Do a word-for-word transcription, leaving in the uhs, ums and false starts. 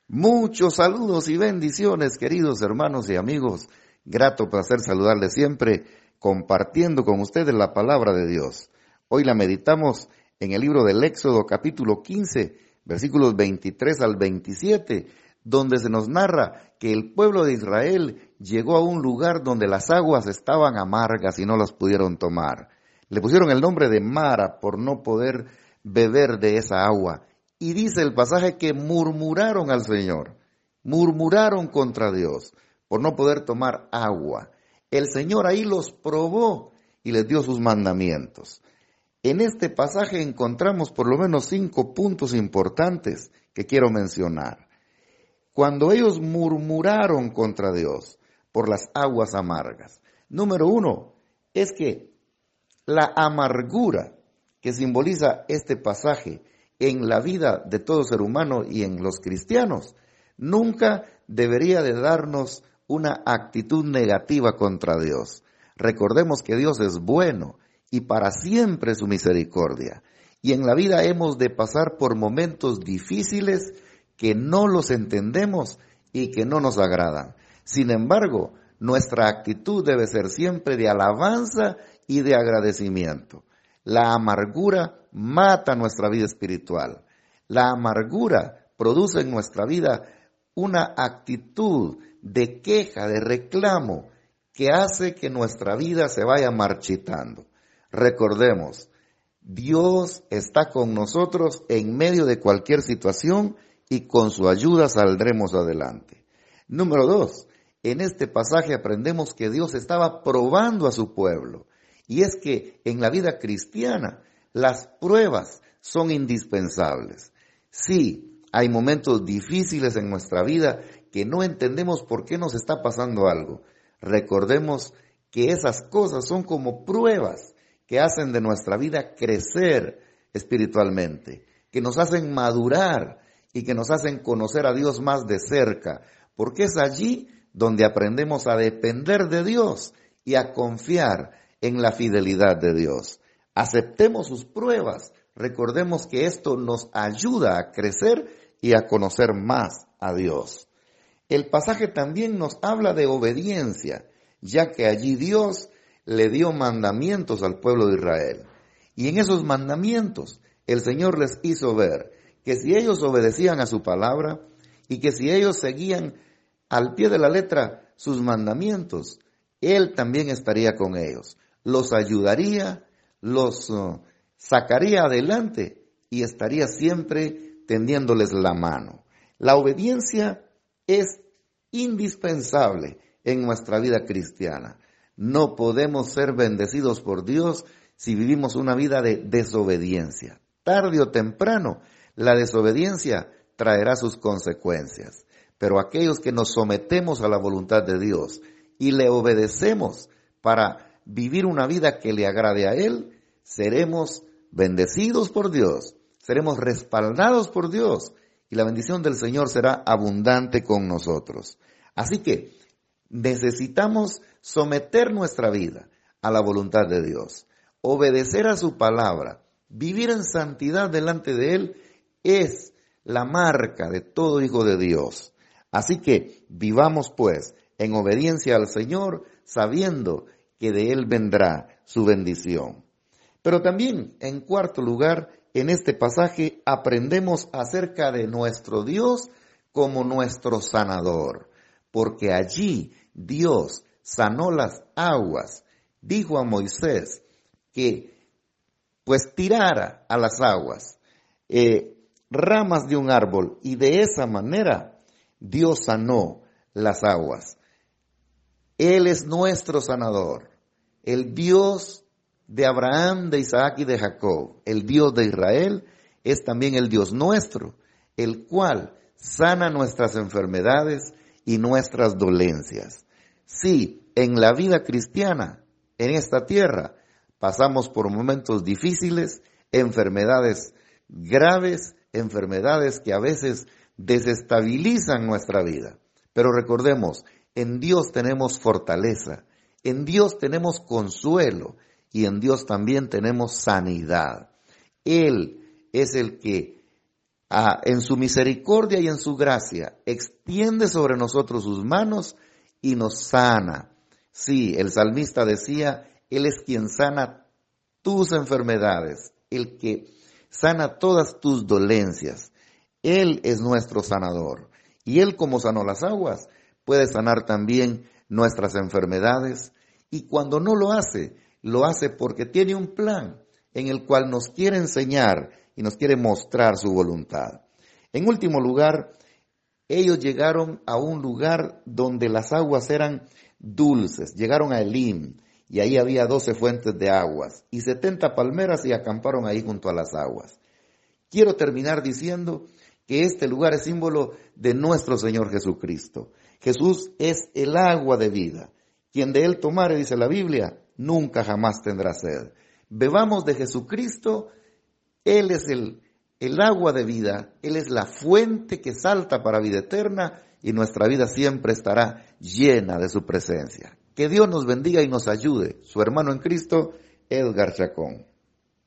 Muchos saludos y bendiciones, queridos hermanos y amigos. Grato placer saludarles siempre, compartiendo con ustedes la palabra de Dios. Hoy la meditamos en el libro del Éxodo, capítulo quince, versículos veintitrés al veintisiete, donde se nos narra que el pueblo de Israel llegó a un lugar donde las aguas estaban amargas y no las pudieron tomar. Le pusieron el nombre de Mara por no poder beber de esa agua. Y dice el pasaje que murmuraron al Señor, murmuraron contra Dios por no poder tomar agua. El Señor ahí los probó y les dio sus mandamientos. En este pasaje encontramos por lo menos cinco puntos importantes que quiero mencionar. Cuando ellos murmuraron contra Dios por las aguas amargas, número uno, es que la amargura que simboliza este pasaje en la vida de todo ser humano y en los cristianos, nunca debería de darnos una actitud negativa contra Dios. Recordemos que Dios es bueno y para siempre su misericordia. Y en la vida hemos de pasar por momentos difíciles que no los entendemos y que no nos agradan. Sin embargo, nuestra actitud debe ser siempre de alabanza y de agradecimiento. La amargura mata nuestra vida espiritual. La amargura produce en nuestra vida una actitud de queja, de reclamo, que hace que nuestra vida se vaya marchitando. Recordemos, Dios está con nosotros en medio de cualquier situación y con su ayuda saldremos adelante. Número dos, en este pasaje aprendemos que Dios estaba probando a su pueblo. Y es que en la vida cristiana las pruebas son indispensables. Sí, hay momentos difíciles en nuestra vida que no entendemos por qué nos está pasando algo. Recordemos que esas cosas son como pruebas que hacen de nuestra vida crecer espiritualmente, que nos hacen madurar y que nos hacen conocer a Dios más de cerca, porque es allí donde aprendemos a depender de Dios y a confiar en la fidelidad de Dios. Aceptemos sus pruebas, recordemos que esto nos ayuda a crecer y a conocer más a Dios. El pasaje también nos habla de obediencia, ya que allí Dios le dio mandamientos al pueblo de Israel. Y en esos mandamientos el Señor les hizo ver que si ellos obedecían a su palabra y que si ellos seguían al pie de la letra sus mandamientos, Él también estaría con ellos. Los ayudaría, los uh, sacaría adelante y estaría siempre tendiéndoles la mano. La obediencia es indispensable en nuestra vida cristiana. No podemos ser bendecidos por Dios si vivimos una vida de desobediencia. Tarde o temprano, la desobediencia traerá sus consecuencias. Pero aquellos que nos sometemos a la voluntad de Dios y le obedecemos para vivir una vida que le agrade a Él, seremos bendecidos por Dios, seremos respaldados por Dios y la bendición del Señor será abundante con nosotros. Así que necesitamos someter nuestra vida a la voluntad de Dios, obedecer a su palabra, vivir en santidad delante de Él es la marca de todo hijo de Dios. Así que vivamos pues en obediencia al Señor, sabiendo que de Él vendrá su bendición. Pero también, en cuarto lugar, en este pasaje aprendemos acerca de nuestro Dios como nuestro sanador, porque allí Dios sanó las aguas. Dijo a Moisés que pues tirara a las aguas eh, ramas de un árbol y de esa manera Dios sanó las aguas. Él es nuestro sanador, el Dios de Abraham, de Isaac y de Jacob, el Dios de Israel, es también el Dios nuestro, el cual sana nuestras enfermedades y nuestras dolencias. Sí, en la vida cristiana, en esta tierra, pasamos por momentos difíciles, enfermedades graves, enfermedades que a veces desestabilizan nuestra vida. Pero recordemos, en Dios tenemos fortaleza, en Dios tenemos consuelo y en Dios también tenemos sanidad. Él es el que a, en su misericordia y en su gracia, extiende sobre nosotros sus manos y nos sana. Sí, el salmista decía, Él es quien sana tus enfermedades, el que sana todas tus dolencias. Él es nuestro sanador. Y Él, como sanó las aguas, puede sanar también nuestras enfermedades. Y cuando no lo hace, lo hace porque tiene un plan en el cual nos quiere enseñar y nos quiere mostrar su voluntad. En último lugar, ellos llegaron a un lugar donde las aguas eran dulces. Llegaron a Elim y ahí había doce fuentes de aguas y setenta palmeras y acamparon ahí junto a las aguas. Quiero terminar diciendo que este lugar es símbolo de nuestro Señor Jesucristo. Jesús es el agua de vida. Quien de Él tomare, dice la Biblia, nunca jamás tendrá sed. Bebamos de Jesucristo. Él es el, el agua de vida. Él es la fuente que salta para vida eterna y nuestra vida siempre estará llena de su presencia. Que Dios nos bendiga y nos ayude. Su hermano en Cristo, Edgar Chacón.